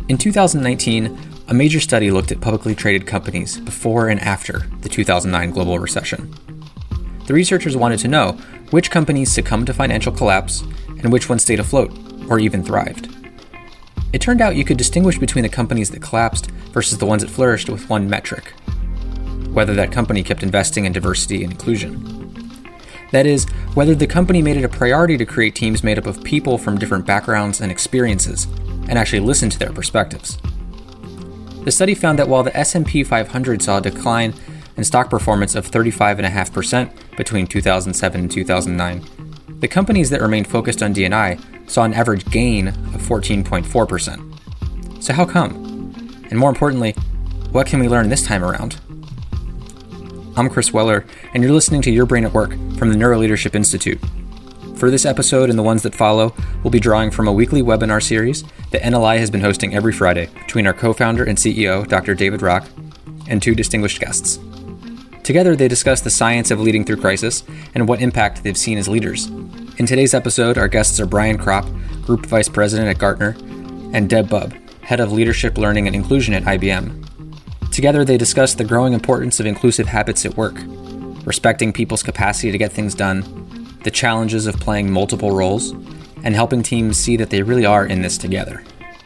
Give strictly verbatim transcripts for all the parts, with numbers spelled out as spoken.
In two thousand nineteen, a major study looked at publicly traded companies before and after the two thousand nine global recession. The researchers wanted to know which companies succumbed to financial collapse and which ones stayed afloat or even thrived. It turned out you could distinguish between the companies that collapsed versus the ones that flourished with one metric: whether that company kept investing in diversity and inclusion. That is, whether the company made it a priority to create teams made up of people from different backgrounds and experiences, and actually listen to their perspectives. The study found that while the S and P five hundred saw a decline in stock performance of thirty-five point five percent between two thousand seven and two thousand nine, the companies that remained focused on D and I saw an average gain of fourteen point four percent. So how come? And more importantly, what can we learn this time around? I'm Chris Weller, and you're listening to Your Brain at Work from the Neuroleadership Institute. For this episode and the ones that follow, we'll be drawing from a weekly webinar series that N L I has been hosting every Friday between our co-founder and C E O, Doctor David Rock, and two distinguished guests. Together, they discuss the science of leading through crisis and what impact they've seen as leaders. In today's episode, our guests are Brian Kropp, Group Vice President at Gartner, and Deb Bubb, Head of Leadership Learning and Inclusion at I B M. Together, they discuss the growing importance of inclusive habits at work, respecting people's capacity to get things done, the challenges of playing multiple roles, and helping teams see that they really are in this together.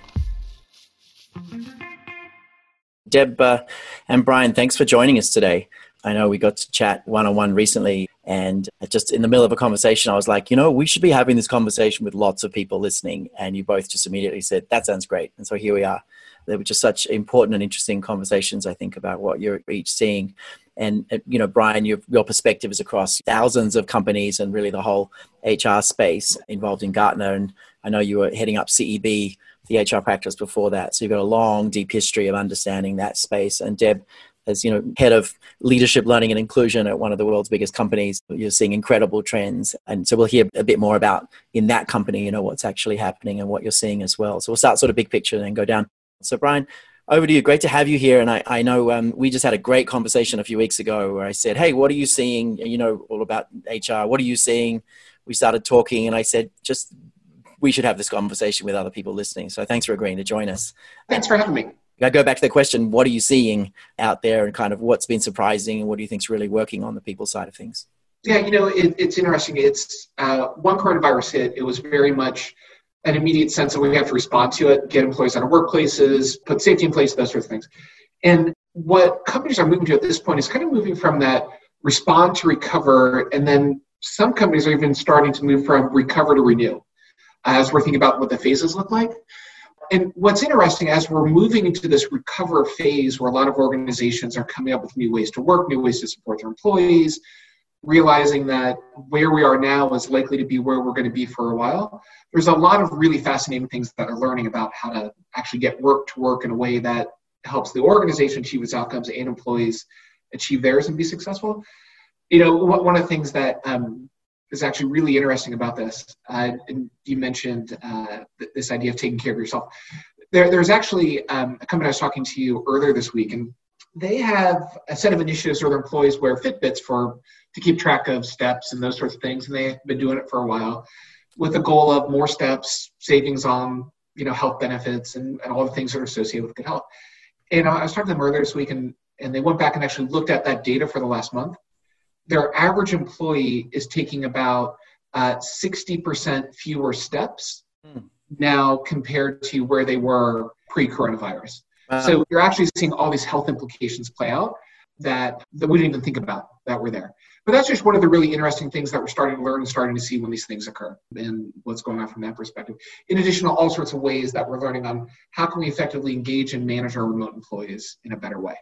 Deb uh, and Brian, thanks for joining us today. I know we got to chat one-on-one recently, and just in the middle of a conversation, I was like, you know, we should be having this conversation with lots of people listening. And you both just immediately said, that sounds great. And so here we are. They were just such important and interesting conversations, I think, about what you're each seeing. And, you know, Brian, your, your perspective is across thousands of companies and really the whole H R space involved in Gartner. And I know you were heading up C E B, the H R practice before that. So you've got a long, deep history of understanding that space. And Deb, as you know, head of leadership learning and inclusion at one of the world's biggest companies, you're seeing incredible trends. And so we'll hear a bit more about in that company, you know, what's actually happening and what you're seeing as well. So we'll start sort of big picture and then go down. So Brian, over to you. Great to have you here. And I, I know um, we just had a great conversation a few weeks ago where I said, hey, what are you seeing? You know, all about H R. What are you seeing? We started talking and I said, just, we should have this conversation with other people listening. So thanks for agreeing to join us. Thanks for having me. I go back to the question, what are you seeing out there and kind of what's been surprising and what do you think is really working on the people side of things? Yeah, you know, it, it's interesting. It's uh, one coronavirus hit. It was very much an immediate sense that we have to respond to it, get employees out of workplaces, put safety in place, those sorts of things. And what companies are moving to at this point is kind of moving from that respond to recover, and then some companies are even starting to move from recover to renew as we're thinking about what the phases look like. And what's interesting, as we're moving into this recover phase where a lot of organizations are coming up with new ways to work, new ways to support their employees, realizing that where we are now is likely to be where we're going to be for a while, there's a lot of really fascinating things that are learning about how to actually get work to work in a way that helps the organization achieve its outcomes and employees achieve theirs and be successful. You know, one of the things that um, is actually really interesting about this, uh, and you mentioned uh, this idea of taking care of yourself. There, there's actually um, a company I was talking to you earlier this week, and they have a set of initiatives where their employees wear Fitbits for to keep track of steps and those sorts of things, and they've been doing it for a while with the goal of more steps, savings on, you know, health benefits and, and all the things that are associated with good health. And I was talking to them earlier this week, and, and they went back and actually looked at that data for the last month. Their average employee is taking about uh, sixty percent fewer steps mm. now compared to where they were pre-coronavirus. Wow. So you're actually seeing all these health implications play out that, that we didn't even think about that were there. But that's just one of the really interesting things that we're starting to learn and starting to see when these things occur and what's going on from that perspective. In addition to all sorts of ways that we're learning on how can we effectively engage and manage our remote employees in a better way.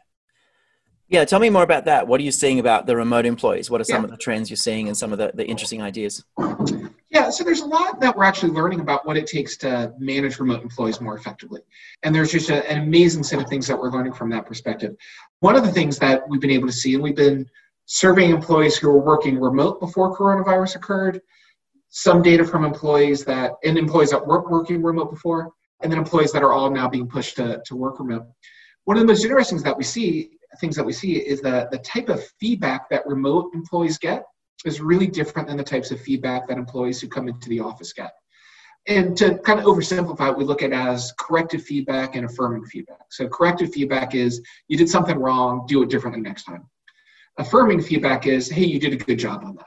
Yeah, tell me more about that. What are you seeing about the remote employees? What are some yeah. of the trends you're seeing and some of the, the interesting ideas? Yeah, so there's a lot that we're actually learning about what it takes to manage remote employees more effectively. And there's just a, an amazing set of things that we're learning from that perspective. One of the things that we've been able to see, and we've been surveying employees who were working remote before coronavirus occurred, some data from employees that, and employees that weren't working remote before, and then employees that are all now being pushed to, to work remote. One of the most interesting things that we see, things that we see is that the type of feedback that remote employees get is really different than the types of feedback that employees who come into the office get. And to kind of oversimplify it, we look at it as corrective feedback and affirming feedback. So corrective feedback is you did something wrong, do it differently next time. Affirming feedback is, hey, you did a good job on that.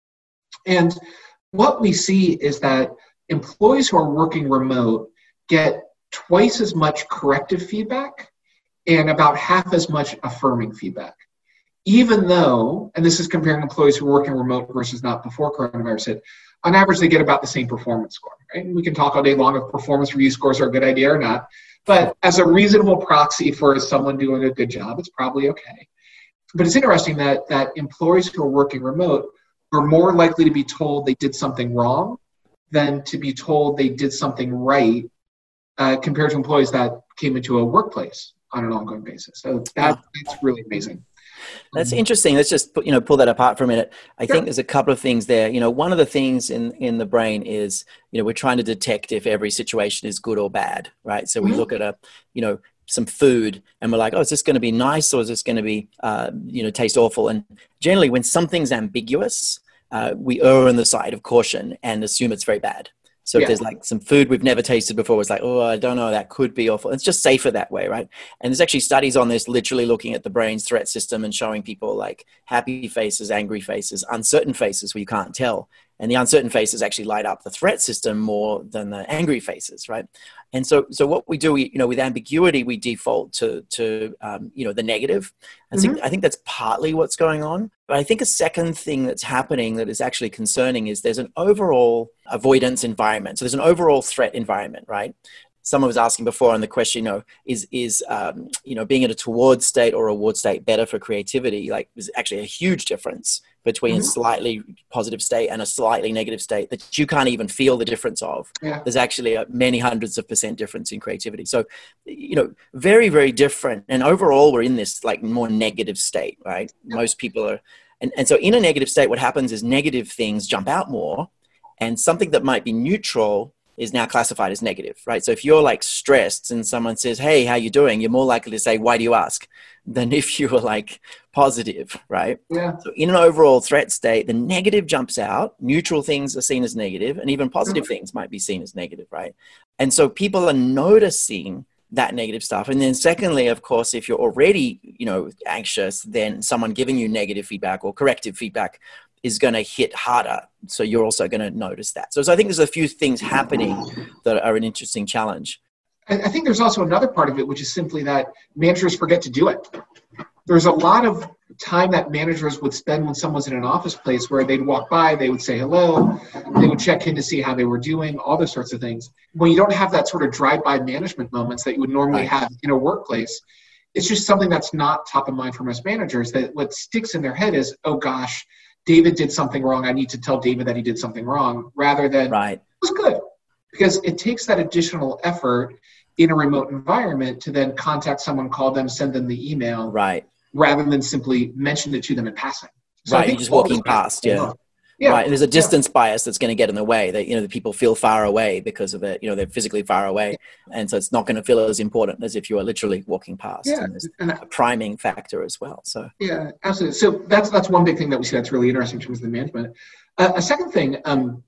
And what we see is that employees who are working remote get twice as much corrective feedback and about half as much affirming feedback. Even though, and this is comparing employees who are working remote versus not before coronavirus hit, on average, they get about the same performance score, right? And we can talk all day long if performance review scores are a good idea or not, but as a reasonable proxy for someone doing a good job, it's probably okay. But it's interesting that that employees who are working remote are more likely to be told they did something wrong than to be told they did something right uh, compared to employees that came into a workplace on an ongoing basis. So that, that's really amazing. That's interesting. Let's just put, you know, pull that apart for a minute. I Sure. think there's a couple of things there. You know, one of the things in, in the brain is, you know, we're trying to detect if every situation is good or bad, right? So we Mhm. look at a, you know, some food and we're like, oh, is this going to be nice or is this going to be, uh, you know, taste awful? And generally when something's ambiguous, uh, we err on the side of caution and assume it's very bad. So Yeah. if there's like some food we've never tasted before, it's like, oh, I don't know, that could be awful. It's just safer that way, right? And there's actually studies on this, literally looking at the brain's threat system and showing people like happy faces, angry faces, uncertain faces where you can't tell. And the uncertain faces actually light up the threat system more than the angry faces, right? And so, so what we do, we, you know, with ambiguity, we default to, to um, you know, the negative. I think, Mhm. I think that's partly what's going on. But I think a second thing that's happening that is actually concerning is there's an overall avoidance environment. So there's an overall threat environment, right? Someone was asking before on the question, you know, is, is um, you know, being in a toward state or a reward state better for creativity? Like there's actually a huge difference between Mhm. a slightly positive state and a slightly negative state that you can't even feel the difference of. Yeah. There's actually a many hundreds of percent difference in creativity. So, you know, very, very different. And overall, we're in this like more negative state, right? Yep. Most people are. And, and so in a negative state, what happens is negative things jump out more and something that might be neutral is now classified as negative, right? So if you're like stressed and someone says, hey, how you doing? You're more likely to say, why do you ask? Than if you were like positive, right? Yeah. So in an overall threat state, the negative jumps out, neutral things are seen as negative, and even positive things might be seen as negative, right? And so people are noticing that negative stuff. And then secondly, of course, if you're already, you know, anxious, then someone giving you negative feedback or corrective feedback is going to hit harder. So you're also going to notice that. So, so I think there's a few things happening that are an interesting challenge. I I think there's also another part of it, which is simply that managers forget to do it. There's a lot of time that managers would spend when someone's in an office place where they'd walk by, they would say hello, they would check in to see how they were doing, all those sorts of things. When you don't have that sort of drive-by management moments that you would normally Right. have in a workplace, it's just something that's not top of mind for most managers, that what sticks in their head is, oh gosh, David did something wrong. I need to tell David that he did something wrong, rather than Right. it was good. Because it takes that additional effort in a remote environment to then contact someone, call them, send them the email, Right. rather than simply mention it to them in passing. So I Right. think You're just all walking those factors past. go Yeah. on. Yeah. Right. And there's a distance bias that's going to get in the way that, you know, the people feel far away because of it. You know, they're physically far away. And so it's not going to feel as important as if you are literally walking past. Yeah. And there's And a priming factor as well. So, Yeah, absolutely. So that's that's one big thing that we see that's really interesting in terms of the management. Uh, a second thing, um,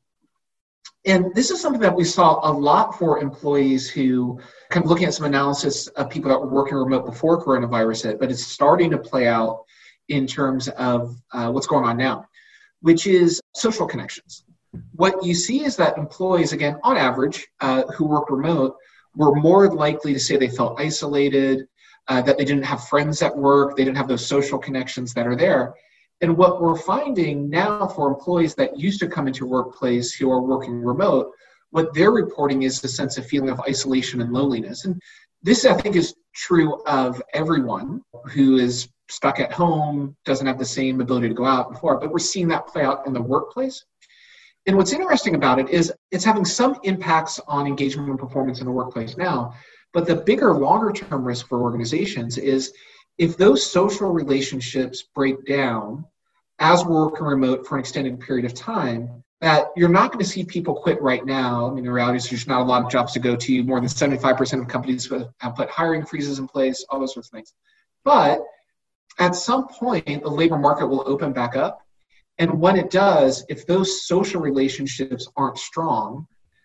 and this is something that we saw a lot for employees who kind of looking at some analysis of people that were working remote before coronavirus hit, but it's starting to play out in terms of uh, what's going on now, which is social connections. What you see is that employees, again, on average, uh, who work remote, were more likely to say they felt isolated, uh, that they didn't have friends at work, they didn't have those social connections that are there. And what we're finding now for employees that used to come into a workplace who are working remote, what they're reporting is the sense of feeling of isolation and loneliness. And this, I think, is true of everyone who is stuck at home, doesn't have the same ability to go out before, but we're seeing that play out in the workplace. And what's interesting about it is it's having some impacts on engagement and performance in the workplace now, but the bigger, longer term risk for organizations is if those social relationships break down as we're working remote for an extended period of time, that you're not going to see people quit right now. I mean, the reality is there's not a lot of jobs to go to. More than seventy-five percent of companies have put hiring freezes in place, all those sorts of things. But at some point, the labor market will open back up. And when it does, if those social relationships aren't strong,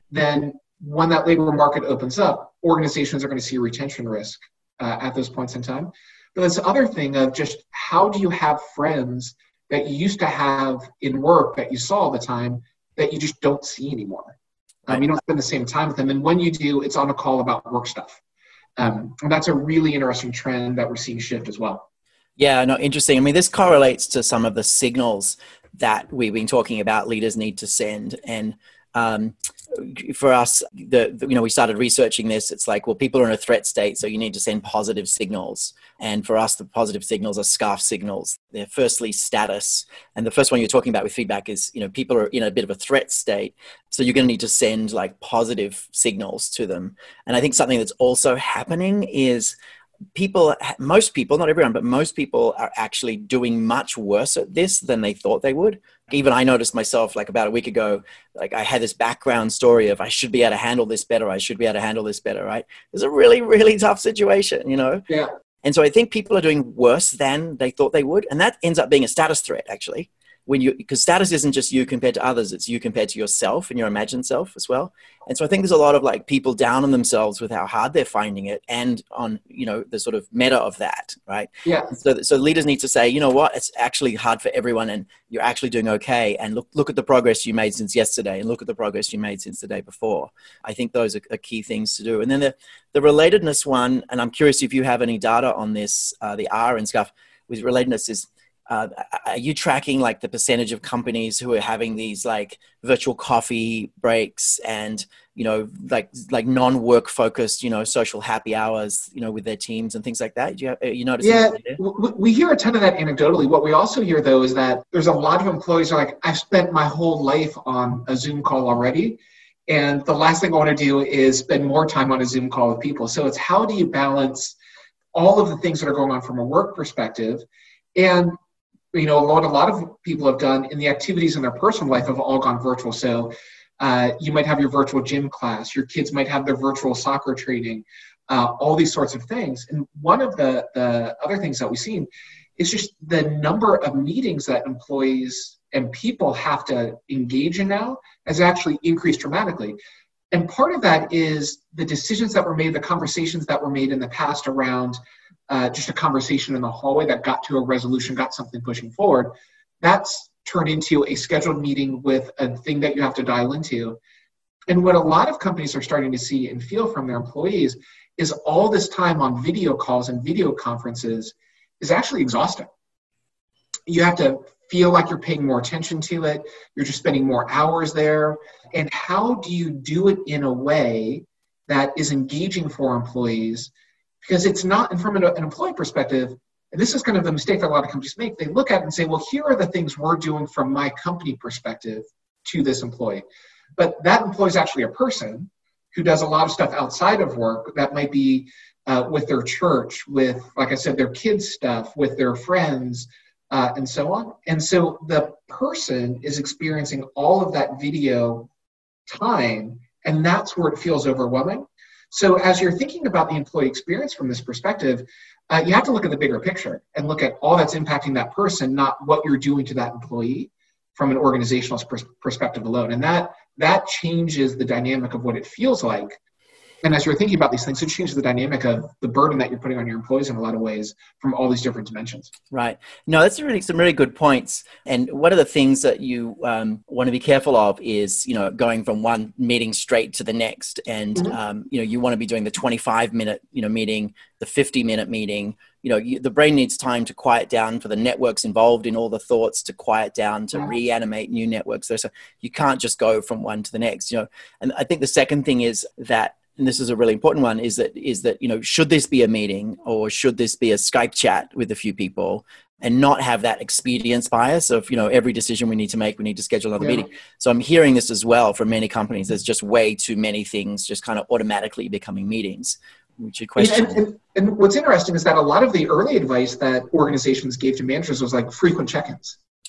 then when that labor market opens up, organizations are going to see retention risk uh, at those points in time. But this other thing of just how do you have friends that you used to have in work that you saw all the time that you just don't see anymore? Um, you don't spend the same time with them. And when you do, it's on a call about work stuff. Um, and that's a really interesting trend that we're seeing shift as well. Yeah, no, interesting. I mean, this correlates to some of the signals that we've been talking about leaders need to send. And um, for us, the, the you know, we started researching this. It's like, well, people are in a threat state, so you need to send positive signals. And for us, the positive signals are SCARF signals. They're firstly status. And the first one you're talking about with feedback is, you know, people are in a bit of a threat state. So you're going to need to send like positive signals to them. And I think something that's also happening is people, most people, not everyone, but most people are actually doing much worse at this than they thought they would. Even I noticed myself, like about a week ago, like I had this background story of I should be able to handle this better. I should be able to handle this better, right? It's a really, really tough situation, you know? Yeah. And so I think people are doing worse than they thought they would. And that ends up being a status threat, actually. When you, because status isn't just you compared to others, it's you compared to yourself and your imagined self as well. And so I think there's a lot of like people down on themselves with how hard they're finding it and on, you know, the sort of meta of that, right? Yeah. So, so leaders need to say, you know what, it's actually hard for everyone and you're actually doing okay. And look, look at the progress you made since yesterday and look at the progress you made since the day before. I think those are, are key things to do. And then the, the relatedness one, and I'm curious if you have any data on this, uh, the R and stuff with relatedness is, Uh, are you tracking like the percentage of companies who are having these like virtual coffee breaks and, you know, like like non-work focused, you know, social happy hours, you know, with their teams and things like that? Do you, have, you notice? Yeah, we hear a ton of that anecdotally. What we also hear though is that there's a lot of employees who are like, I've spent my whole life on a Zoom call already. And the last thing I want to do is spend more time on a Zoom call with people. So it's how do you balance all of the things that are going on from a work perspective? And you know, what a lot of people have done in the activities in their personal life have all gone virtual. So uh, you might have your virtual gym class, your kids might have their virtual soccer training, uh, all these sorts of things. And one of the, the other things that we've seen is just the number of meetings that employees and people have to engage in now has actually increased dramatically. And part of that is the decisions that were made, the conversations that were made in the past around Uh, just a conversation in the hallway that got to a resolution, got something pushing forward. That's turned into a scheduled meeting with a thing that you have to dial into. And what a lot of companies are starting to see and feel from their employees is all this time on video calls and video conferences is actually exhausting. You have to feel like you're paying more attention to it. You're just spending more hours there. And how do you do it in a way that is engaging for employees? Because it's not, and from an, an employee perspective, and this is kind of the mistake that a lot of companies make, they look at it and say, well, here are the things we're doing from my company perspective to this employee. But that employee is actually a person who does a lot of stuff outside of work that might be uh, with their church, with, like I said, their kids' stuff, with their friends, uh, and so on. And so the person is experiencing all of that video time, and that's where it feels overwhelming. So as you're thinking about the employee experience from this perspective, uh, you have to look at the bigger picture and look at all that's impacting that person, not what you're doing to that employee from an organizational pers- perspective alone. And that that changes the dynamic of what it feels like. And as you're thinking about these things, it changes the dynamic of the burden that you're putting on your employees in a lot of ways from all these different dimensions. Right. No, that's really some really good points. And one of the things that you um, want to be careful of is, you know, going from one meeting straight to the next. And, mm-hmm. um, you know, you want to be doing the twenty-five minute, you know, meeting, the fifty minute meeting. You know, you, the brain needs time to quiet down for the networks involved in all the thoughts to quiet down, to yeah. reanimate new networks there. So you can't just go from one to the next, you know. And I think the second thing is that, and this is a really important one, is that, is that, you know, should this be a meeting or should this be a Skype chat with a few people and not have that expedience bias of, you know, every decision we need to make, we need to schedule another yeah. meeting. So I'm hearing this as well from many companies. There's just way too many things just kind of automatically becoming meetings. We should question. And, and, and what's interesting is that a lot of the early advice that organizations gave to managers was like frequent check-ins.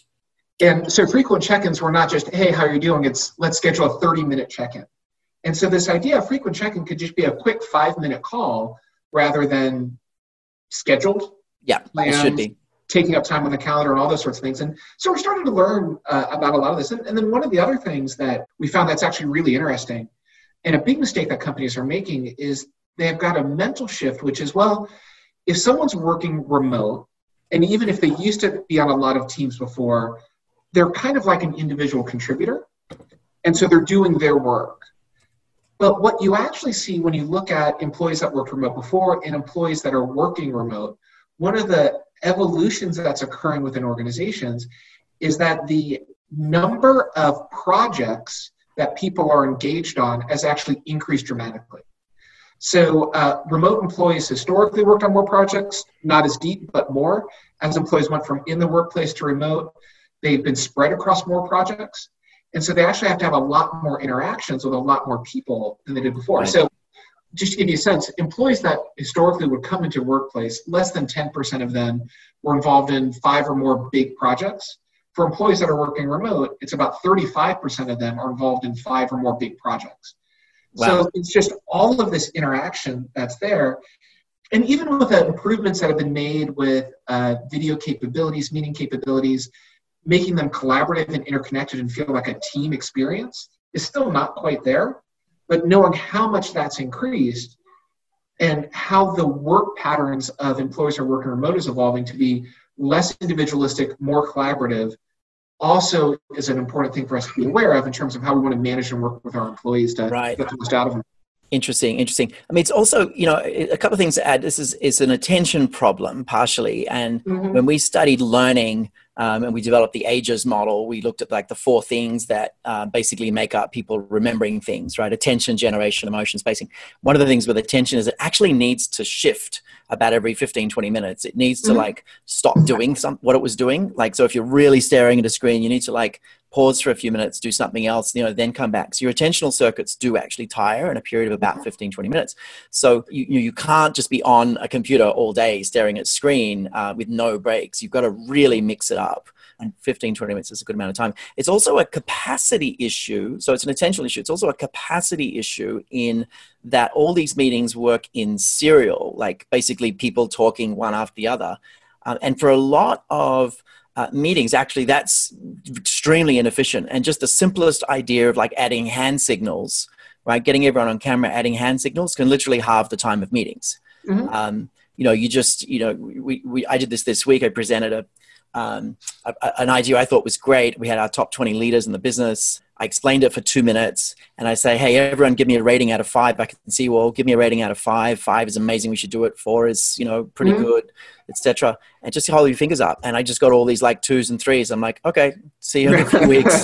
And so frequent check-ins were not just, hey, how are you doing? It's let's schedule a thirty minute check-in. And so this idea of frequent check-in could just be a quick five minute call rather than scheduled. Yeah, it should be. Taking up time on the calendar and all those sorts of things. And so we're starting to learn uh, about a lot of this. And, and then one of the other things that we found that's actually really interesting And a big mistake that companies are making is they've got a mental shift, which is, well, if someone's working remote, and even if they used to be on a lot of teams before, they're kind of like an individual contributor. And so they're doing their work. But what you actually see when you look at employees that worked remote before and employees that are working remote, one of the evolutions that's occurring within organizations is that the number of projects that people are engaged on has actually increased dramatically. So uh, remote employees historically worked on more projects, not as deep, but more. As employees went from in the workplace to remote, they've been spread across more projects. And so they actually have to have a lot more interactions with a lot more people than they did before. Right. So just to give you a sense, employees that historically would come into workplace, less than ten percent of them were involved in five or more big projects. For employees that are working remote, it's about thirty-five percent of them are involved in five or more big projects. Wow. So it's just all of this interaction that's there. And even with the improvements that have been made with uh, video capabilities, meeting capabilities, making them collaborative and interconnected and feel like a team experience is still not quite there. But knowing how much that's increased and how the work patterns of employees who are working remote is evolving to be less individualistic, more collaborative, also is an important thing for us to be aware of in terms of how we want to manage and work with our employees to right. get the most out of them. Interesting, interesting. I mean, it's also, you know, a couple of things to add. This is it's an attention problem partially. And mm-hmm. when we studied learning um, and we developed the AGES model, we looked at like the four things that uh, basically make up people remembering things, right? Attention, generation, emotion, spacing. One of the things with attention is it actually needs to shift about every fifteen, twenty minutes. It needs to mm-hmm. like stop doing some, what it was doing. Like, so if you're really staring at a screen, you need to like pause for a few minutes, do something else, you know, then come back. So your attentional circuits do actually tire in a period of about fifteen, twenty minutes. So you you can't just be on a computer all day staring at screen uh, with no breaks. You've got to really mix it up. And fifteen, twenty minutes is a good amount of time. It's also a capacity issue. So it's an attentional issue. It's also a capacity issue in that all these meetings work in serial, like basically people talking one after the other. Um, and for a lot of Uh, meetings, actually, that's extremely inefficient. And just the simplest idea of like adding hand signals, right? Getting everyone on camera, adding hand signals can literally halve the time of meetings. Mm-hmm. Um, you know, you just, you know, we, we, I did this this week. I presented a, um, a, an idea I thought was great. We had our top twenty leaders in the business. I explained it for two minutes and I say, hey, everyone give me a rating out of five. I can see, well, give me a rating out of five. Five is amazing. We should do it. Four is, you know, pretty mm-hmm. good, et cetera. And just hold your fingers up. And I just got all these like twos and threes. I'm like, okay, see you in a few weeks.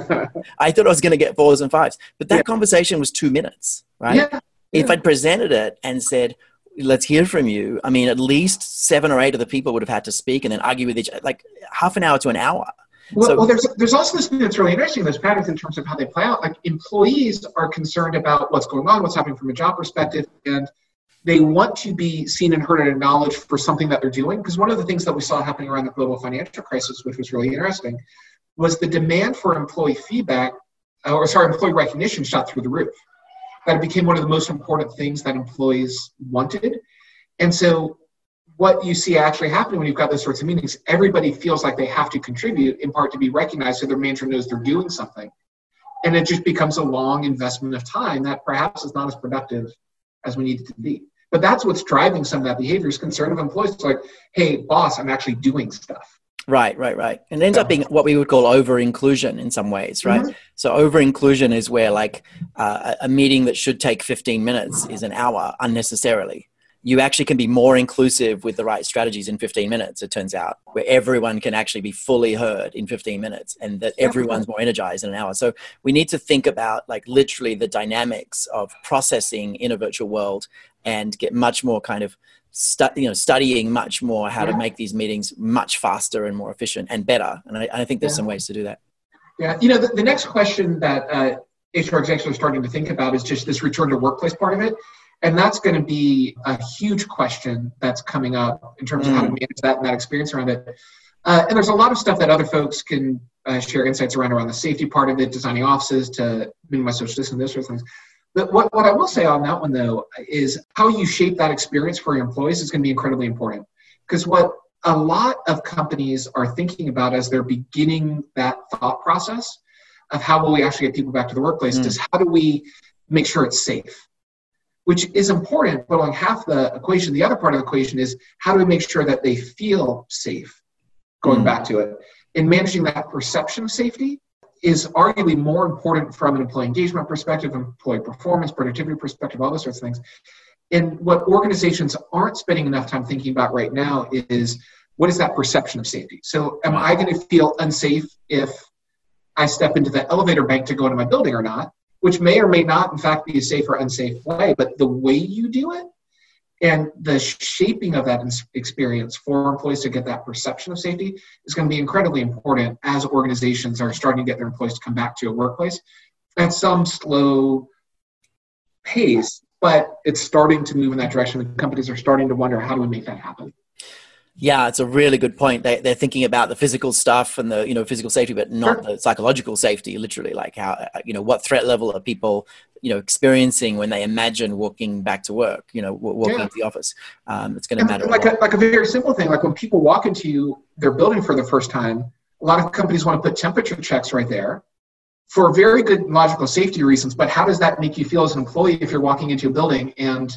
I thought I was going to get fours and fives, but that yeah. conversation was two minutes, right? Yeah. If yeah. I'd presented it and said, let's hear from you. I mean, at least seven or eight of the people would have had to speak and then argue with each other, like half an hour to an hour. Well, so, well, there's there's also this thing that's really interesting, those patterns in terms of how they play out. Like employees are concerned about what's going on, what's happening from a job perspective, and they want to be seen and heard and acknowledged for something that they're doing. Because one of the things that we saw happening around the global financial crisis, which was really interesting, was the demand for employee feedback, or sorry, employee recognition shot through the roof. That it became one of the most important things that employees wanted. And so what you see actually happening when you've got those sorts of meetings, everybody feels like they have to contribute in part to be recognized so their manager knows they're doing something. And it just becomes a long investment of time that perhaps is not as productive as we need it to be. But that's what's driving some of that behavior is concern of employees. It's like, hey, boss, I'm actually doing stuff. Right, right, right. And it ends up being what we would call over-inclusion in some ways, right? Mm-hmm. So over-inclusion is where like uh, a meeting that should take fifteen minutes is an hour unnecessarily. You actually can be more inclusive with the right strategies in fifteen minutes, it turns out, where everyone can actually be fully heard in fifteen minutes and that everyone's more energized in an hour. So we need to think about like literally the dynamics of processing in a virtual world and get much more kind of, stu- you know, studying much more how yeah. to make these meetings much faster and more efficient and better. And I, I think there's yeah. some ways to do that. Yeah. You know, the, the next question that uh, H R executives are starting to think about is just this return to workplace part of it. And that's going to be a huge question that's coming up in terms of mm. how to manage that and that experience around it. Uh, and there's a lot of stuff that other folks can uh, share insights around, around the safety part of it, designing offices to minimize social distancing, those sorts of things. But what, what I will say on that one, though, is how you shape that experience for your employees is going to be incredibly important. Because what a lot of companies are thinking about as they're beginning that thought process of how will we actually get people back to the workplace mm. is how do we make sure it's safe, which is important, but only half the equation. The other part of the equation is how do we make sure that they feel safe, going mm. back to it. And managing that perception of safety is arguably more important from an employee engagement perspective, employee performance, productivity perspective, all those sorts of things. And what organizations aren't spending enough time thinking about right now is, what is that perception of safety? So am I going to feel unsafe if I step into the elevator bank to go into my building or not? Which may or may not, in fact, be a safe or unsafe way, but the way you do it and the shaping of that experience for employees to get that perception of safety is going to be incredibly important as organizations are starting to get their employees to come back to a workplace at some slow pace, but it's starting to move in that direction. And companies are starting to wonder, how do we make that happen? Yeah, it's a really good point. They, they're thinking about the physical stuff and the, you know, physical safety, but not sure. the psychological safety, literally, like how, you know, what threat level are people, you know, experiencing when they imagine walking back to work, you know, walking yeah. into the office. Um, it's going to matter. Like a, like a very simple thing, like when people walk into their building for the first time, a lot of companies want to put temperature checks right there for very good logical safety reasons. But how does that make you feel as an employee if you're walking into a building and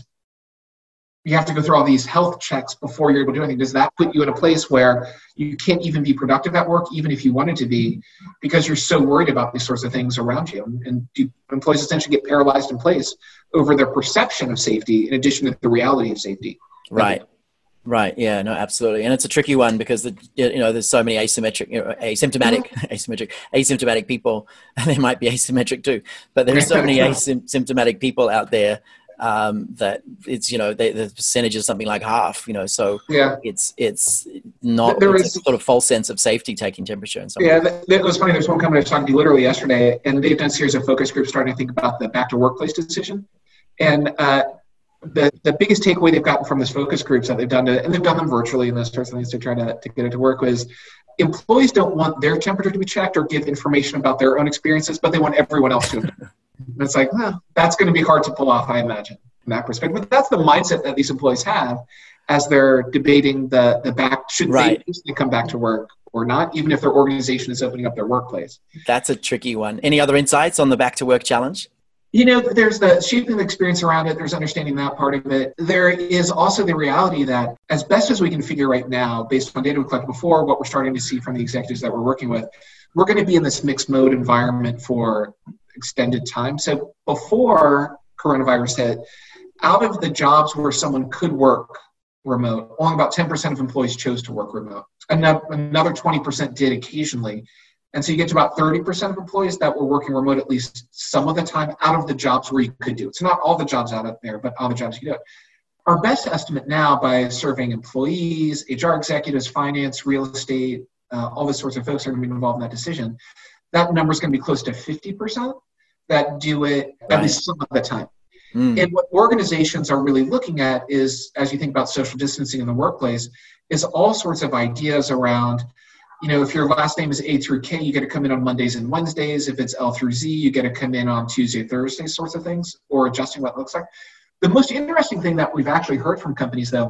you have to go through all these health checks before you're able to do anything? Does that put you in a place where you can't even be productive at work, even if you wanted to be, because you're so worried about these sorts of things around you? And do employees essentially get paralyzed in place over their perception of safety in addition to the reality of safety? Right. Right. Yeah, no, absolutely. And it's a tricky one because, the, you know, there's so many asymmetric, you know, asymptomatic, mm-hmm. asymmetric, asymptomatic people, and they might be asymmetric too, but there's so many asymptomatic people out there um that it's, you know, they, the percentage is something like half, you know, so yeah, it's it's not there it's is, a sort of false sense of safety taking temperature and so yeah that, that was funny. There's one company I was talking to literally yesterday, and they've done a series of focus groups starting to think about the back to workplace decision, and uh the the biggest takeaway they've gotten from this focus groups that they've done to, and they've done them virtually and those sorts of things to try to, to get it to work, was employees don't want their temperature to be checked or give information about their own experiences, but they want everyone else to. And it's like, well, that's going to be hard to pull off, I imagine, from that perspective. But that's the mindset that these employees have as they're debating the, the back, should right. they come back to work or not, even if their organization is opening up their workplace. That's a tricky one. Any other insights on the back to work challenge? You know, there's the shaping the experience around it. There's understanding that part of it. There is also the reality that as best as we can figure right now, based on data we collected before, what we're starting to see from the executives that we're working with, we're going to be in this mixed mode environment for extended time. So before coronavirus hit, out of the jobs where someone could work remote, only about ten percent of employees chose to work remote. Another twenty percent did occasionally. And so you get to about thirty percent of employees that were working remote at least some of the time out of the jobs where you could do it. So not all the jobs out there, but all the jobs you do it. Our best estimate now, by surveying employees, H R executives, finance, real estate, uh, all the sorts of folks that are going to be involved in that decision, that number is going to be close to fifty percent that do it at right. least some of the time. Mm. And what organizations are really looking at is, as you think about social distancing in the workplace, is all sorts of ideas around, you know, if your last name is A through K, you get to come in on Mondays and Wednesdays. If it's L through Z, you get to come in on Tuesday, Thursday sorts of things, or adjusting what it looks like. The most interesting thing that we've actually heard from companies, though,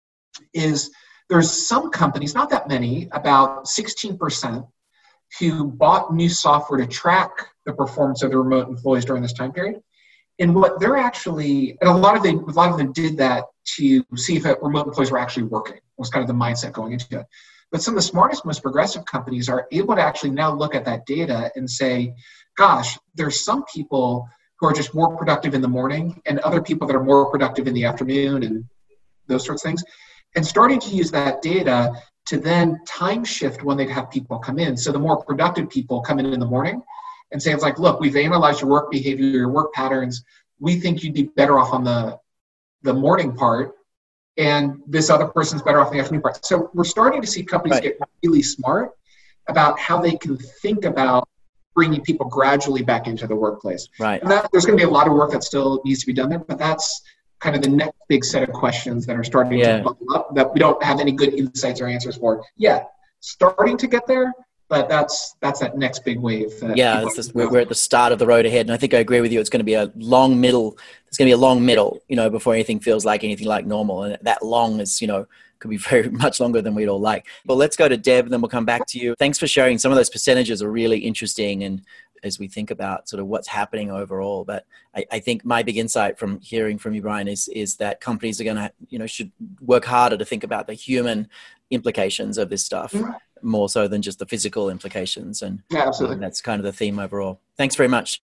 is there's some companies, not that many, about sixteen percent, who bought new software to track the performance of their remote employees during this time period. And what they're actually, and a lot of them, a lot of them did that to see if remote employees were actually working, was kind of the mindset going into it. But some of the smartest, most progressive companies are able to actually now look at that data and say, gosh, there's some people who are just more productive in the morning and other people that are more productive in the afternoon and those sorts of things. And starting to use that data to then time shift when they'd have people come in. So the more productive people come in in the morning and say, it's like, look, we've analyzed your work behavior, your work patterns. We think you'd be better off on the, the morning part, and this other person's better off in the afternoon part. So we're starting to see companies right. get really smart about how they can think about bringing people gradually back into the workplace. Right. And that, there's going to be a lot of work that still needs to be done there, but that's kind of the next big set of questions that are starting yeah. to bubble up that we don't have any good insights or answers for yet. Starting to get there, but that's that's that next big wave. Yeah, it's just, we're, we're at the start of the road ahead, and I think I agree with you. It's going to be a long middle. There's going to be a long middle, you know, before anything feels like anything like normal, and that long is, you know, could be very much longer than we'd all like. But let's go to Deb, and then we'll come back to you. Thanks for sharing. Some of those percentages are really interesting, and as we think about sort of what's happening overall. But I, I think my big insight from hearing from you, Brian, is is that companies are going to, you know, should work harder to think about the human implications of this stuff, mm-hmm. more so than just the physical implications. And yeah, absolutely. Um, that's kind of the theme overall. Thanks very much.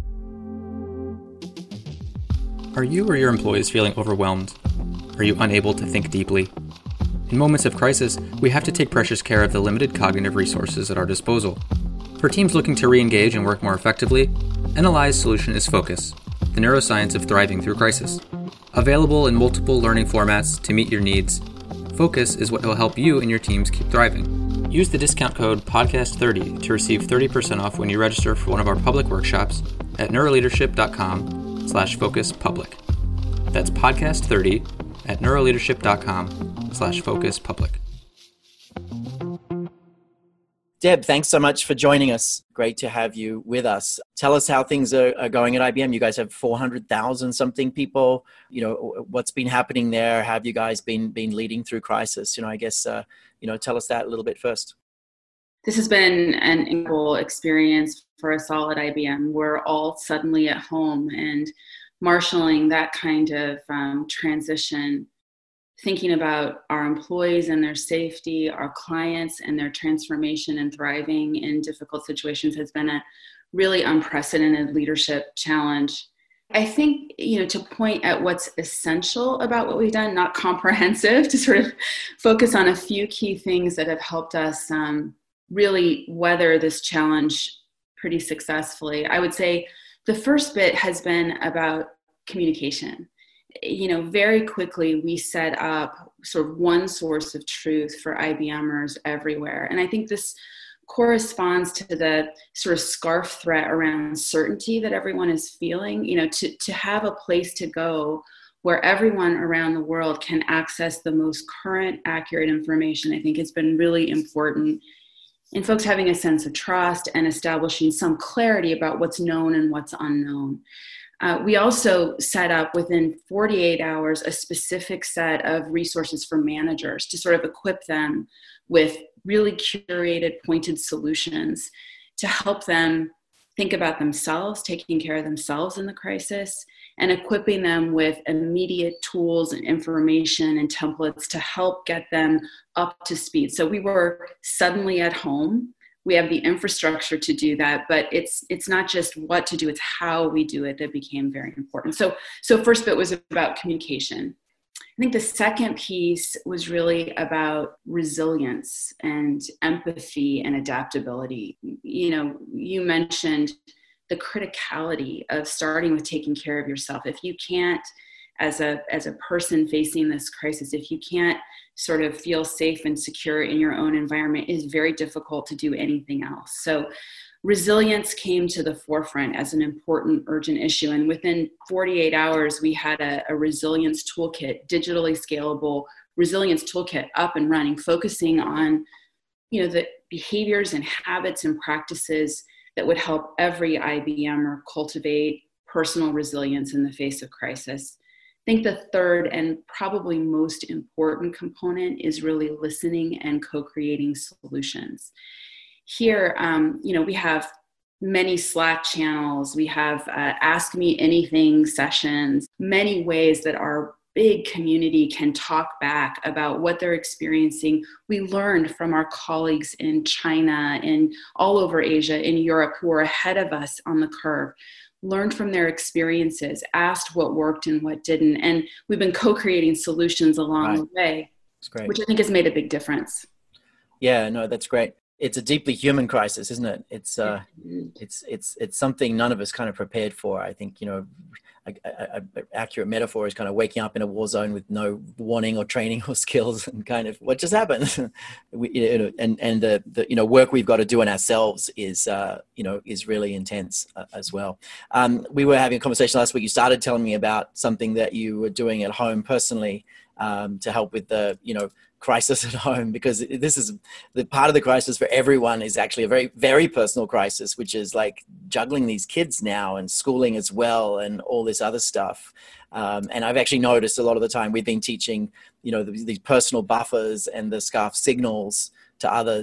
Are you or your employees feeling overwhelmed? Are you unable to think deeply? In moments of crisis, we have to take precious care of the limited cognitive resources at our disposal. For teams looking to re-engage and work more effectively, N L I's solution is Focus, the neuroscience of thriving through crisis. Available in multiple learning formats to meet your needs, Focus is what will help you and your teams keep thriving. Use the discount code podcast thirty to receive thirty percent off when you register for one of our public workshops at neuroleadership.com slash focus public. That's podcast thirty at neuroleadership.com slash focus public. Deb, thanks so much for joining us. Great to have you with us. Tell us how things are, are going at I B M. You guys have four hundred thousand something people. You know, what's been happening there? Have you guys been been leading through crisis? You know, I guess, uh, you know, tell us that a little bit first. This has been an incredible experience for us all at I B M. We're all suddenly at home, and marshaling that kind of um, transition, thinking about our employees and their safety, our clients and their transformation and thriving in difficult situations has been a really unprecedented leadership challenge. I think, you know, to point at what's essential about what we've done, not comprehensive, to sort of focus on a few key things that have helped us um, really weather this challenge pretty successfully. I would say the first bit has been about communication. You know, very quickly we set up sort of one source of truth for IBMers everywhere. And I think this corresponds to the sort of scarf threat around certainty that everyone is feeling, you know, to, to have a place to go where everyone around the world can access the most current, accurate information, I think has been really important in folks having a sense of trust and establishing some clarity about what's known and what's unknown. Uh, we also set up within forty-eight hours a specific set of resources for managers to sort of equip them with really curated, pointed solutions to help them think about themselves, taking care of themselves in the crisis, and equipping them with immediate tools and information and templates to help get them up to speed. So we were suddenly at home. We have the infrastructure to do that, but it's it's not just what to do, it's how we do it that became very important. So, so first bit was about communication. I think the second piece was really about resilience and empathy and adaptability. You know, you mentioned the criticality of starting with taking care of yourself. If you can't, as a as a person facing this crisis, if you can't sort of feel safe and secure in your own environment, it is very difficult to do anything else. So resilience came to the forefront as an important, urgent issue. And within forty-eight hours, we had a, a resilience toolkit, digitally scalable resilience toolkit up and running, focusing on, you know, the behaviors and habits and practices that would help every IBMer cultivate personal resilience in the face of crisis. I think the third and probably most important component is really listening and co-creating solutions. Here, um, you know, we have many Slack channels, we have uh, Ask Me Anything sessions, many ways that our big community can talk back about what they're experiencing. We learned from our colleagues in China and all over Asia, in Europe, who are ahead of us on the curve. Learned from their experiences, asked what worked and what didn't. And we've been co-creating solutions along right. the way, That's great. Which I think has made a big difference. Yeah, no, that's great. It's a deeply human crisis, isn't it? It's uh, it's it's it's something none of us kind of prepared for. I think, you know, a, a, a accurate metaphor is kind of waking up in a war zone with no warning or training or skills, and kind of what just happened. we, you know, and and the, the you know work we've got to do on ourselves is uh, you know is really intense uh, as well. Um, we were having a conversation last week. You started telling me about something that you were doing at home personally um, to help with the you know. crisis at home, because this is the part of the crisis for everyone is actually a very, very personal crisis, which is like juggling these kids now and schooling as well and all this other stuff. Um, and I've actually noticed a lot of the time we've been teaching, you know, these personal buffers and the scarf signals to others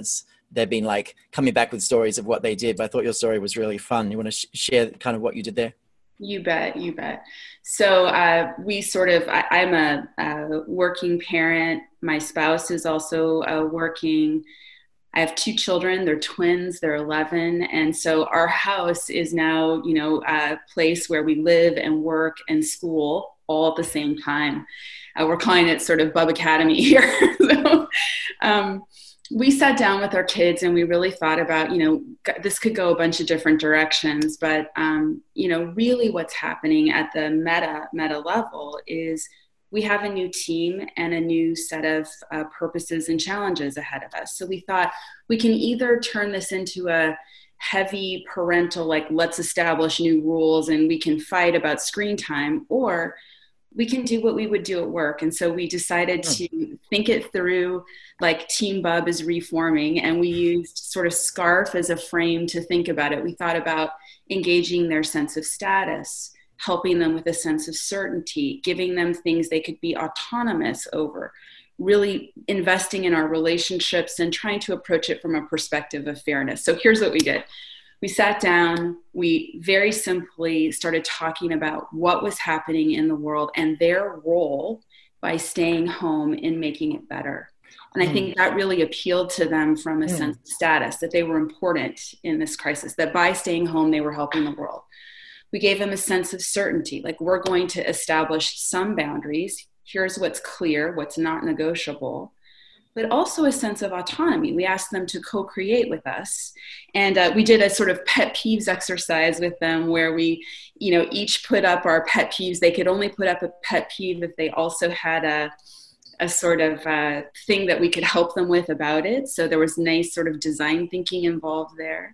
they've been like coming back with stories of what they did. But I thought your story was really fun. You want to sh- share kind of what you did there? You bet, you bet. So uh, we sort of, I, I'm a, a working parent. My spouse is also uh, working. I have two children. They're twins. They're eleven. And so our house is now, you know, a place where we live and work and school all at the same time. Uh, we're calling it sort of Bub Academy here. so, um, we sat down with our kids and we really thought about, you know, this could go a bunch of different directions, but, um, you know, really what's happening at the meta, meta level is we have a new team and a new set of uh, purposes and challenges ahead of us. So we thought we can either turn this into a heavy parental, like let's establish new rules and we can fight about screen time, or we can do what we would do at work. And so we decided to think it through, like Team Bub is reforming, and we used sort of SCARF as a frame to think about it. We thought about engaging their sense of status, helping them with a sense of certainty, giving them things they could be autonomous over, really investing in our relationships and trying to approach it from a perspective of fairness. So here's what we did. We sat down, we very simply started talking about what was happening in the world and their role by staying home in making it better. And I think that really appealed to them from a mm. sense of status, that they were important in this crisis, that by staying home, they were helping the world. We gave them a sense of certainty, like we're going to establish some boundaries. Here's what's clear, what's not negotiable. But also a sense of autonomy. We asked them to co-create with us. And uh, we did a sort of pet peeves exercise with them where we, you know, each put up our pet peeves. They could only put up a pet peeve if they also had a, a sort of uh, thing that we could help them with about it. So there was nice sort of design thinking involved there.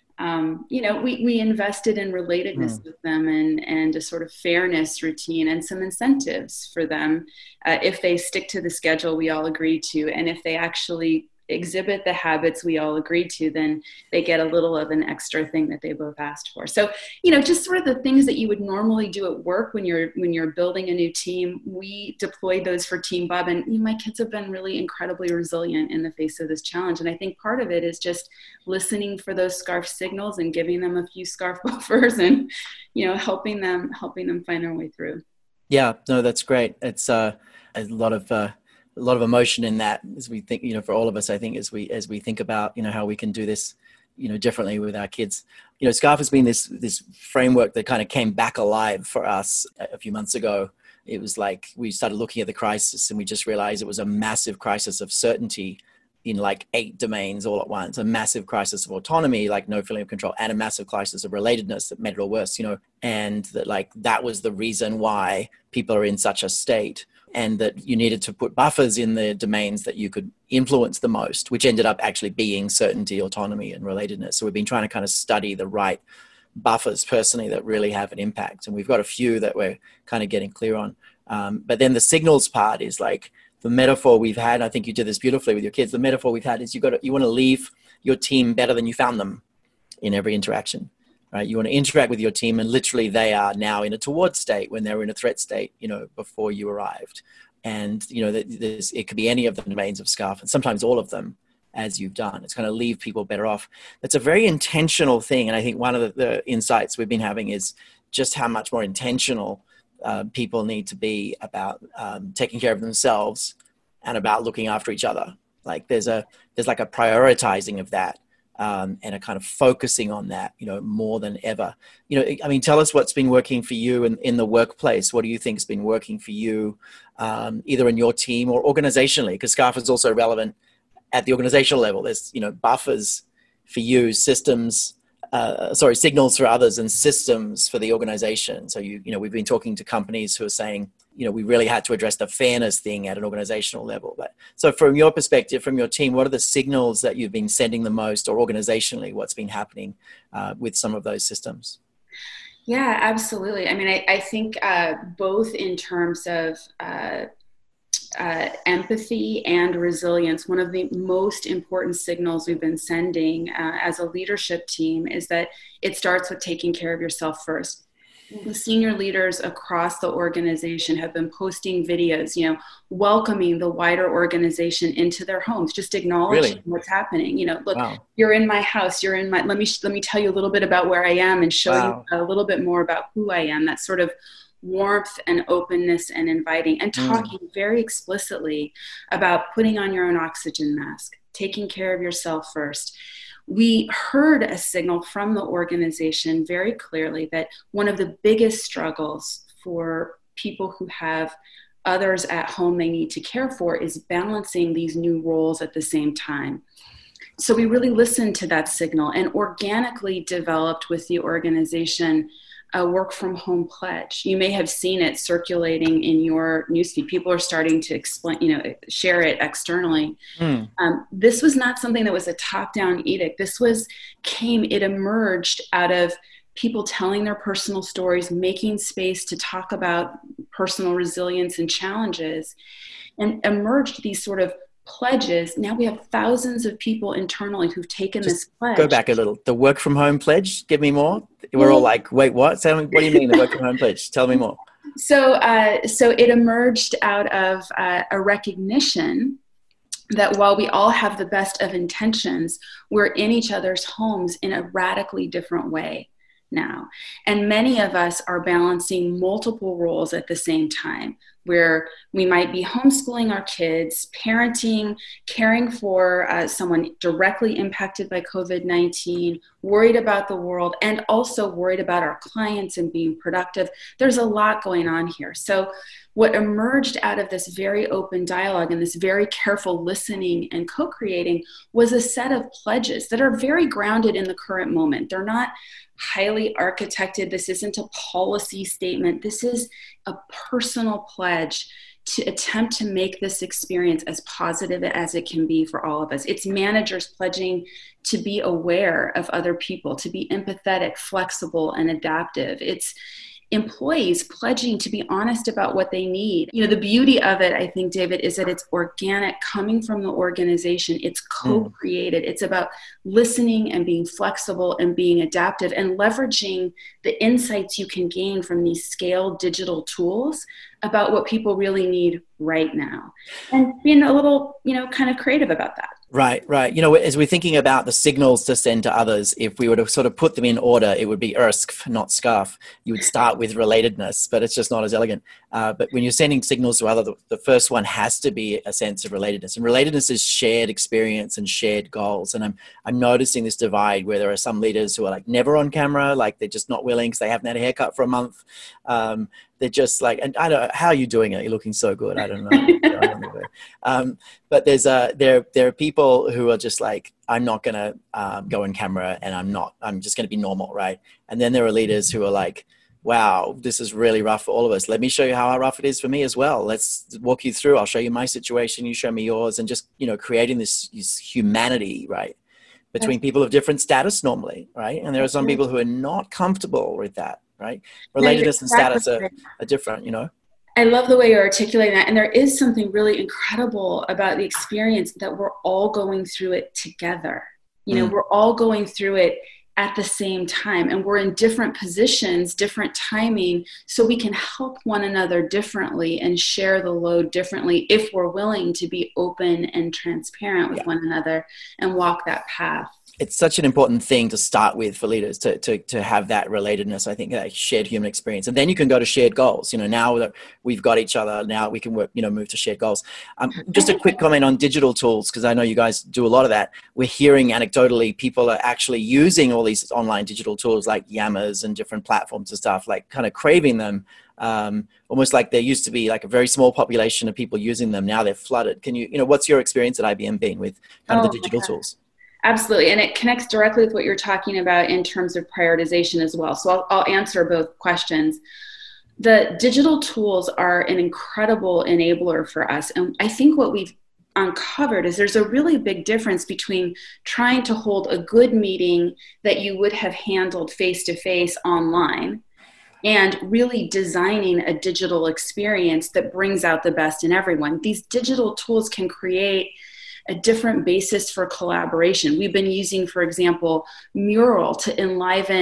Um, you know, we, we invested in relatedness mm. with them and, and a sort of fairness routine and some incentives for them. Uh, if they stick to the schedule we all agreed to, and if they actually exhibit the habits we all agreed to, then they get a little of an extra thing that they both asked for. So, you know, just sort of the things that you would normally do at work when you're when you're building a new team, we deployed those for Team Bub. And you know, my kids have been really incredibly resilient in the face of this challenge. And I think part of it is just listening for those SCARF signals and giving them a few SCARF buffers and, you know, helping them helping them find their way through. Yeah, no, that's great. It's uh, a lot of uh, a lot of emotion in that as we think, you know, for all of us, I think as we, as we think about, you know, how we can do this, you know, differently with our kids. You know, SCARF has been this, this framework that kind of came back alive for us a few months ago. It was like, we started looking at the crisis and we just realized it was a massive crisis of certainty in like eight domains all at once, a massive crisis of autonomy, like no feeling of control, and a massive crisis of relatedness that made it all worse, you know, and that like, that was the reason why people are in such a state. And that you needed to put buffers in the domains that you could influence the most, which ended up actually being certainty, autonomy, and relatedness. So we've been trying to kind of study the right buffers personally that really have an impact. And we've got a few that we're kind of getting clear on. Um, but then the signals part is like the metaphor we've had. I think you did this beautifully with your kids. The metaphor we've had is you got to, you want to leave your team better than you found them in every interaction. Right? You want to interact with your team and literally they are now in a toward state when they were in a threat state, you know, before you arrived. And, you know, there's, it could be any of the domains of SCARF and sometimes all of them as you've done. It's going to leave people better off. That's a very intentional thing. And I think one of the, the insights we've been having is just how much more intentional uh, people need to be about um, taking care of themselves and about looking after each other. Like there's a, there's like a prioritizing of that. Um, and a kind of focusing on that, you know, more than ever. You know, I mean, tell us what's been working for you in, in the workplace. What do you think has been working for you, um, either in your team or organizationally? Because SCARF is also relevant at the organizational level. There's, you know, buffers for you, systems, uh, sorry, signals for others and systems for the organization. So, you, you know, we've been talking to companies who are saying, you know, we really had to address the fairness thing at an organizational level. But so from your perspective, from your team, what are the signals that you've been sending the most, or organizationally, what's been happening uh, with some of those systems? Yeah, absolutely. I mean, I, I think uh, both in terms of uh, uh, empathy and resilience, one of the most important signals we've been sending uh, as a leadership team is that it starts with taking care of yourself first. the senior leaders across the organization have been posting videos, you know, welcoming the wider organization into their homes, just acknowledging Really? what's happening. You know, look, Wow. you're in my house, you're in my, let me, let me tell you a little bit about where I am and show Wow. you a little bit more about who I am. That sort of warmth and openness and inviting, and talking mm. very explicitly about putting on your own oxygen mask, taking care of yourself first. We heard a signal from the organization very clearly that one of the biggest struggles for people who have others at home they need to care for is balancing these new roles at the same time. So we really listened to that signal and organically developed with the organization a work from home pledge. You may have seen it circulating in your newsfeed. People are starting to explain, you know, share it externally. Mm. Um, this was not something that was a top-down edict. This was came, it emerged out of people telling their personal stories, making space to talk about personal resilience and challenges, and emerged these sort of pledges. Now we have thousands of people internally who've taken Just this pledge. Go back a little. The work from home pledge, give me more. We're all like, wait, what? Tell me, what do you mean the work from home pledge? Tell me more. So, uh, so it emerged out of uh, a recognition that while we all have the best of intentions, we're in each other's homes in a radically different way now. And many of us are balancing multiple roles at the same time, where we might be homeschooling our kids, parenting, caring for uh, someone directly impacted by COVID nineteen, worried about the world, and also worried about our clients and being productive. There's a lot going on here. So what emerged out of this very open dialogue and this very careful listening and co-creating was a set of pledges that are very grounded in the current moment. They're not highly architected. This isn't a policy statement. This is a personal pledge to attempt to make this experience as positive as it can be for all of us. It's managers pledging to be aware of other people, to be empathetic, flexible, and adaptive. It's employees pledging to be honest about what they need. You know, the beauty of it, I think, David, is that it's organic, coming from the organization. It's co-created. Mm. It's about listening and being flexible and being adaptive and leveraging the insights you can gain from these scaled digital tools about what people really need right now. And being a little, you know, kind of creative about that. Right, right. You know, as we're thinking about the signals to send to others, if we were to sort of put them in order, it would be E R S C, not SCARF. You would start with relatedness, but it's just not as elegant. Uh, but when you're sending signals to others, the, the first one has to be a sense of relatedness. And relatedness is shared experience and shared goals. And I'm I'm noticing this divide where there are some leaders who are like never on camera, like they're just not willing because they haven't had a haircut for a month. Um, they're just like, and I don't know, how are you doing it? You're looking so good. I don't know. I don't know. Um, but there's a, there, there are people who are just like, I'm not going to um, go on camera and I'm not, I'm just going to be normal. Right. And then there are leaders who are like, wow, this is really rough for all of us. Let me show you how rough it is for me as well. Let's walk you through. I'll show you my situation. You show me yours. And just, you know, creating this, this humanity, right, between people of different status normally, right? And there are some people who are not comfortable with that, right? Relatedness and status are, are different, you know? I love the way you're articulating that. And there is something really incredible about the experience that we're all going through it together. You know, mm. we're all going through it at the same time, and we're in different positions, different timing, so we can help one another differently and share the load differently if we're willing to be open and transparent with yeah. one another and walk that path. It's such an important thing to start with for leaders to, to, to have that relatedness, I think, that shared human experience. And then you can go to shared goals. You know, now that we've got each other, now we can work, you know, move to shared goals. Um, just a quick comment on digital tools, because I know you guys do a lot of that. We're hearing anecdotally people are actually using all these online digital tools like Yammers and different platforms and stuff, like kind of craving them. Um, almost like there used to be like a very small population of people using them. Now they're flooded. Can you, you know, what's your experience at I B M been with kind of oh, the digital yeah. tools? Absolutely. And it connects directly with what you're talking about in terms of prioritization as well. So I'll, I'll answer both questions. The digital tools are an incredible enabler for us. And I think what we've uncovered is there's a really big difference between trying to hold a good meeting that you would have handled face-to-face online and really designing a digital experience that brings out the best in everyone. These digital tools can create a different basis for collaboration. We've been using, for example, Mural to enliven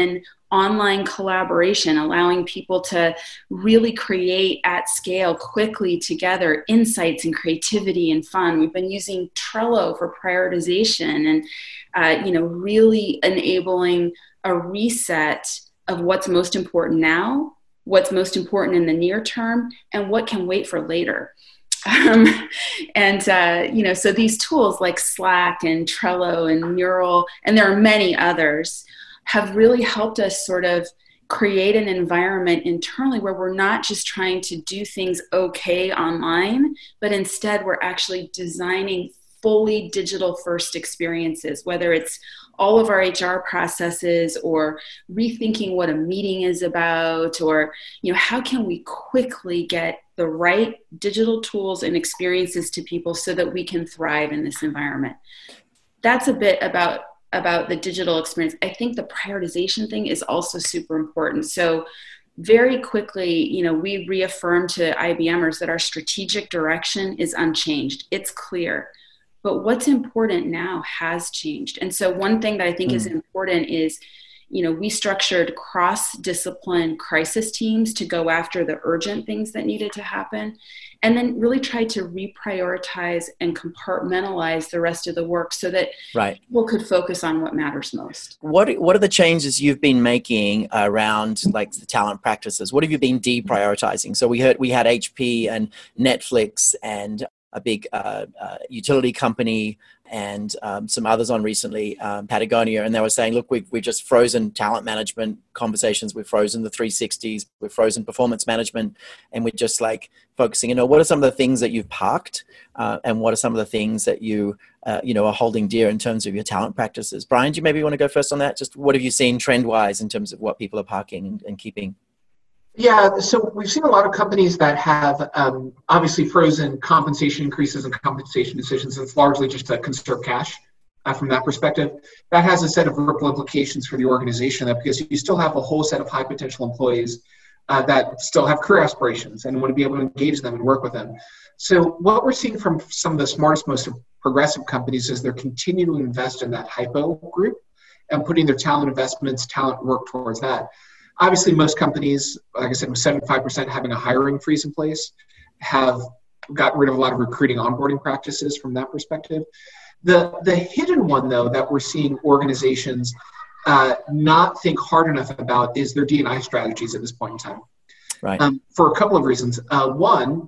online collaboration, allowing people to really create at scale quickly together insights and creativity and fun. We've been using Trello for prioritization and, uh, you know, really enabling a reset of what's most important now, what's most important in the near term, and what can wait for later. Um, and, uh, you know, so these tools like Slack and Trello and Mural, and there are many others, have really helped us sort of create an environment internally where we're not just trying to do things okay online, but instead we're actually designing fully digital first experiences, whether it's all of our H R processes or rethinking what a meeting is about, or, you know, how can we quickly get the right digital tools and experiences to people so that we can thrive in this environment. That's a bit about about the digital experience. I think the prioritization thing is also super important. So very quickly, you know, we reaffirmed to I B Mers that our strategic direction is unchanged. It's clear. But what's important now has changed. And so one thing that I think mm. is important is, you know, we structured cross-discipline crisis teams to go after the urgent things that needed to happen, and then really tried to reprioritize and compartmentalize the rest of the work so that right. people could focus on what matters most. What What are the changes you've been making around like the talent practices? What have you been deprioritizing? So we heard we had H P and Netflix and a big uh, uh, utility company and um, some others on recently, um, Patagonia, and they were saying, look, we've, we've just frozen talent management conversations, we've frozen the three sixties, we've frozen performance management, and we're just like focusing, you know, what are some of the things that you've parked uh, and what are some of the things that you, uh, you know, are holding dear in terms of your talent practices? Brian, do you maybe want to go first on that? Just what have you seen trend-wise in terms of what people are parking and, and keeping? Yeah, so we've seen a lot of companies that have um, obviously frozen compensation increases and compensation decisions. It's largely just to conserve cash uh, from that perspective. That has a set of ripple implications for the organization, that because you still have a whole set of high potential employees uh, that still have career aspirations and want to be able to engage them and work with them. So what we're seeing from some of the smartest, most progressive companies is they're continuing to invest in that hypo group and putting their talent investments, talent work towards that. Obviously, most companies, like I said, with seventy-five percent having a hiring freeze in place, have gotten rid of a lot of recruiting onboarding practices from that perspective. The, the hidden one, though, that we're seeing organizations uh, not think hard enough about is their D and I strategies at this point in time. Right. Um, for a couple of reasons. Uh, one,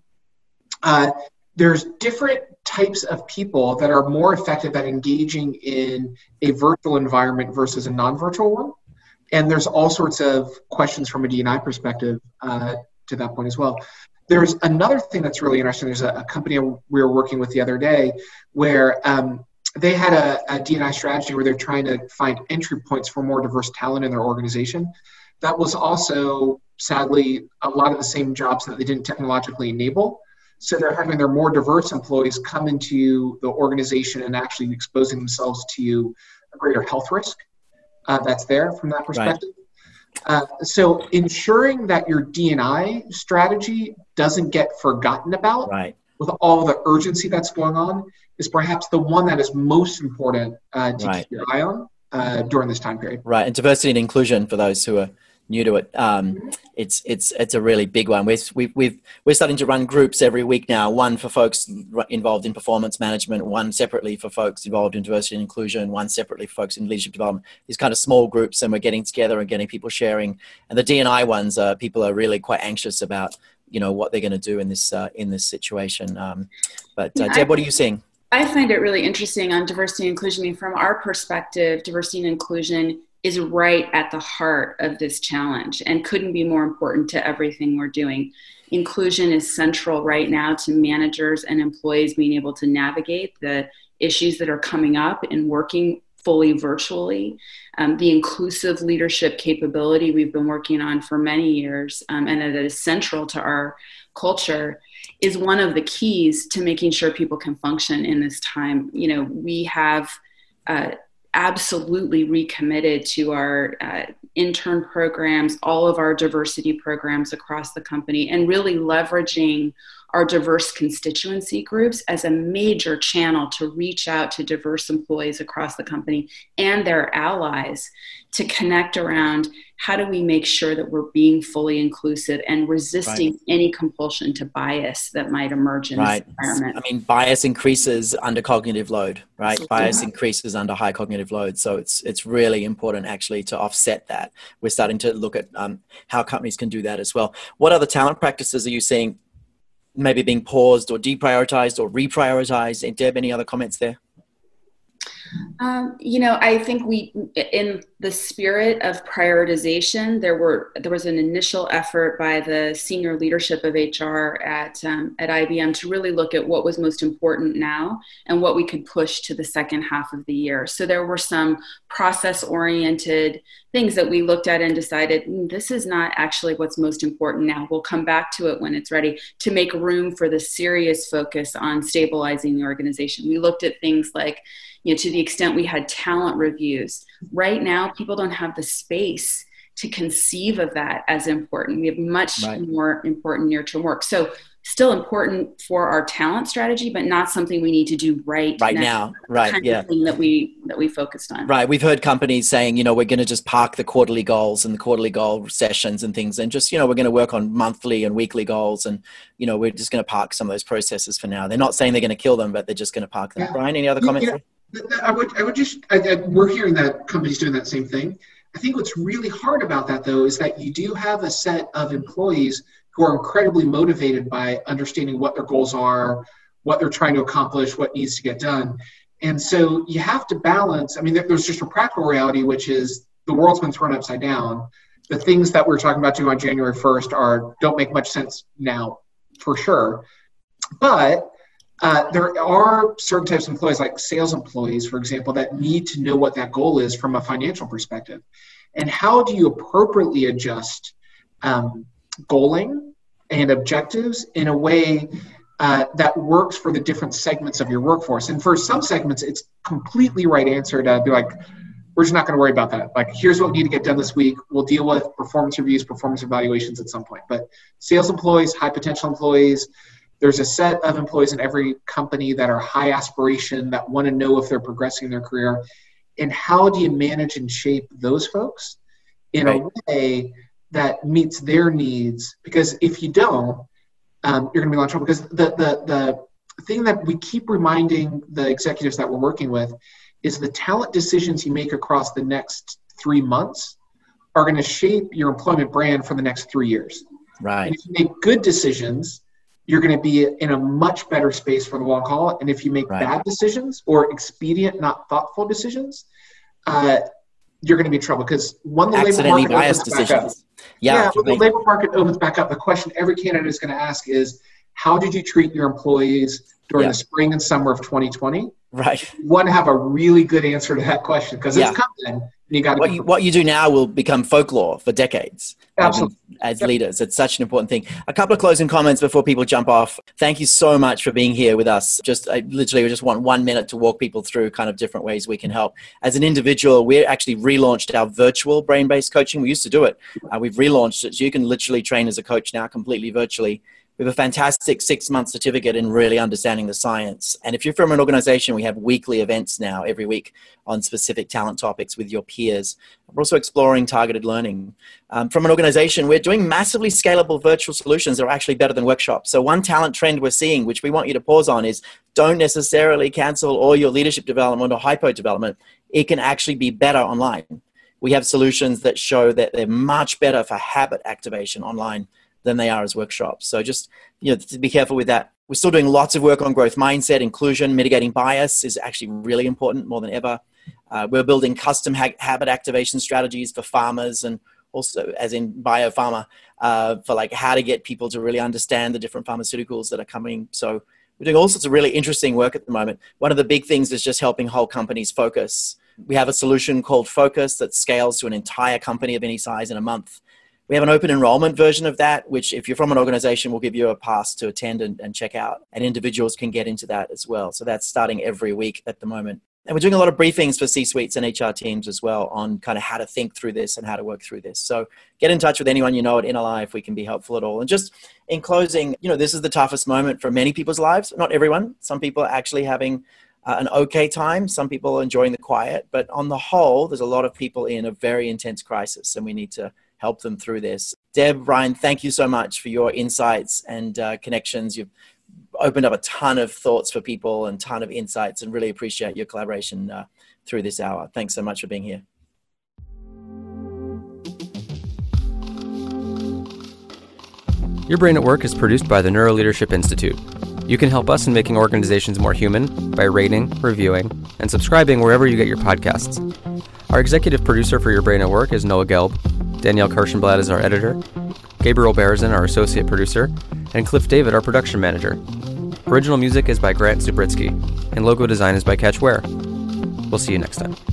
uh, there's different types of people that are more effective at engaging in a virtual environment versus a non-virtual one. And there's all sorts of questions from a D and I perspective uh, to that point as well. There's another thing that's really interesting. There's a, a company we were working with the other day where um, they had a, a D and I strategy where they're trying to find entry points for more diverse talent in their organization. That was also, sadly, a lot of the same jobs that they didn't technologically enable. So they're having their more diverse employees come into the organization and actually exposing themselves to a greater health risk. Uh, that's there from that perspective. Right. Uh, so ensuring that your D and I strategy doesn't get forgotten about right. with all the urgency that's going on is perhaps the one that is most important uh, to right. keep your eye on uh, during this time period. Right, and diversity and inclusion for those who are new to it. Um, it's it's it's a really big one. We've we've we've we're starting to run groups every week now. One for folks involved in performance management, one separately for folks involved in diversity and inclusion, one separately for folks in leadership development. These kind of small groups, and we're getting together and getting people sharing. And the D and I ones, uh, people are really quite anxious about, you know, what they're going to do in this uh, in this situation. Um, but uh, Deb, what are you seeing? I find it really interesting on diversity and inclusion. I mean, from our perspective, diversity and inclusion is right at the heart of this challenge and couldn't be more important to everything we're doing. Inclusion is central right now to managers and employees being able to navigate the issues that are coming up and working fully virtually. Um, the inclusive leadership capability we've been working on for many years um, and that is central to our culture is one of the keys to making sure people can function in this time. You know, we have uh, absolutely recommitted to our uh, intern programs, all of our diversity programs across the company, and really leveraging our diverse constituency groups as a major channel to reach out to diverse employees across the company and their allies to connect around how do we make sure that we're being fully inclusive and resisting right. any compulsion to bias that might emerge in right. this environment. I mean, bias increases under cognitive load, right? Absolutely. Bias increases under high cognitive load. So it's it's really important actually to offset that. We're starting to look at um, how companies can do that as well. What other talent practices are you seeing maybe being paused or deprioritized or reprioritized? And Deb, any other comments there? Um, you know, I think we, in the spirit of prioritization, there were there was an initial effort by the senior leadership of H R at um, at I B M to really look at what was most important now and what we could push to the second half of the year. So there were some process-oriented things that we looked at and decided mm, this is not actually what's most important now. We'll come back to it when it's ready, to make room for the serious focus on stabilizing the organization. We looked at things like, you know, to the extent we had talent reviews. Right now, people don't have the space to conceive of that as important. We have much right. more important near-term work. So still important for our talent strategy, but not something we need to do right, right now. now. Right, kind yeah. of thing that we that we focused on. Right. We've heard companies saying, you know, we're going to just park the quarterly goals and the quarterly goal sessions and things, and just, you know, we're going to work on monthly and weekly goals, and, you know, we're just going to park some of those processes for now. They're not saying they're going to kill them, but they're just going to park them. Yeah. Brian, any other comments? Yeah. I would, I would just, I, I, we're hearing that companies doing that same thing. I think what's really hard about that, though, is that you do have a set of employees who are incredibly motivated by understanding what their goals are, what they're trying to accomplish, what needs to get done. And so you have to balance. I mean, there's just a practical reality, which is the world's been thrown upside down. The things that we're talking about doing on January first are don't make much sense now, for sure. But Uh, there are certain types of employees, like sales employees, for example, that need to know what that goal is from a financial perspective. And how do you appropriately adjust um, goaling and objectives in a way uh, that works for the different segments of your workforce? And for some segments, it's completely right answer to be like, we're just not going to worry about that. Like, here's what we need to get done this week. We'll deal with performance reviews, performance evaluations at some point. But sales employees, high potential employees, there's a set of employees in every company that are high aspiration, that want to know if they're progressing in their career. And how do you manage and shape those folks in right. a way that meets their needs? Because if you don't, um, you're going to be in a lot of trouble. Because the, the, the thing that we keep reminding the executives that we're working with is the talent decisions you make across the next three months are going to shape your employment brand for the next three years. Right. And if you make good decisions, you're going to be in a much better space for the long haul. And if you make right. bad decisions or expedient, not thoughtful decisions, uh, you're going to be in trouble. Because when the labor market opens back up, yeah, yeah when the labor market opens back up, the question every candidate is going to ask is, how did you treat your employees during yeah. the spring and summer of twenty twenty? Right. You want to have a really good answer to that question, because yeah. it's coming. And you got to what, you, what you do now will become folklore for decades. Absolutely. Um, as yep. leaders, it's such an important thing. A couple of closing comments before people jump off. Thank you so much for being here with us. Just I literally just want one minute to walk people through kind of different ways we can help. As an individual, we actually relaunched our virtual brain-based coaching. We used to do it. Uh, we've relaunched it. So you can literally train as a coach now completely virtually. We have a fantastic six-month certificate in really understanding the science. And if you're from an organization, we have weekly events now every week on specific talent topics with your peers. We're also exploring targeted learning. Um, from an organization, we're doing massively scalable virtual solutions that are actually better than workshops. So one talent trend we're seeing, which we want you to pause on, is don't necessarily cancel all your leadership development or hypo development. It can actually be better online. We have solutions that show that they're much better for habit activation online than they are as workshops. So just, you know, to be careful with that. We're still doing lots of work on growth mindset, inclusion, mitigating bias is actually really important more than ever. Uh, we're building custom ha- habit activation strategies for farmers, and also as in biopharma, uh, for like how to get people to really understand the different pharmaceuticals that are coming. So we're doing all sorts of really interesting work at the moment. One of the big things is just helping whole companies focus. We have a solution called Focus that scales to an entire company of any size in a month. We have an open enrollment version of that, which if you're from an organization, will give you a pass to attend and, and check out. And individuals can get into that as well. So that's starting every week at the moment. And we're doing a lot of briefings for C-suites and H R teams as well on kind of how to think through this and how to work through this. So get in touch with anyone you know at N L I if we can be helpful at all. And just in closing, you know, this is the toughest moment for many people's lives. Not everyone. Some people are actually having uh, an okay time. Some people are enjoying the quiet. But on the whole, there's a lot of people in a very intense crisis, and we need to help them through this. Deb, Ryan, thank you so much for your insights and uh, connections. You've opened up a ton of thoughts for people and ton of insights, and really appreciate your collaboration uh, through this hour. Thanks so much for being here. Your Brain at Work is produced by the Neuroleadership Institute. You can help us in making organizations more human by rating, reviewing, and subscribing wherever you get your podcasts. Our executive producer for Your Brain at Work is Noah Gelb. Danielle Kirschenblatt is our editor. Gabriel Berezin, our associate producer, and Cliff David, our production manager. Original music is by Grant Zubritsky, and logo design is by Catch Ware. We'll see you next time.